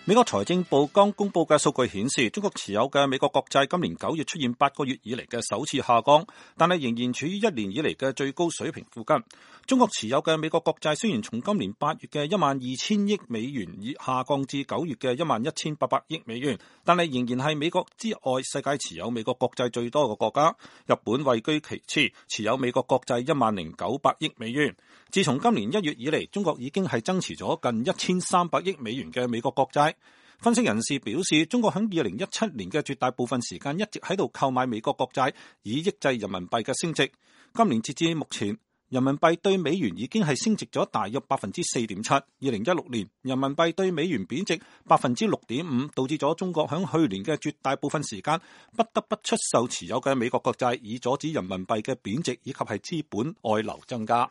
美國財政部剛公布嘅數據顯示，中國持有嘅美國國債今年9月出現8個月以嚟嘅首次下降，但係仍然處於1年以嚟嘅最高水平附近。中國持有嘅美國國債雖然從今年8月嘅12,000億美元已下降至9月嘅11,800億美元，但係仍然係美國之外世界持有美國國債最多嘅國家。日本位居其次，持有美國國債10,900億美元。自從今年1月以嚟，中國已經係增持咗近1,300億美元嘅美國國債。分析人士表示，中國喺2017年嘅絕大部分時間一直喺度購買美國國債，以抑制人民幣嘅升值。今年截至目前，人民幣對美元已經係升值咗大約 4.7%。2016年，人民幣對美元貶值 6.5%， 導致咗中國喺去年嘅絕大部分時間不得不出售持有嘅美國國債，以阻止人民幣嘅貶值以及係資本外流增加。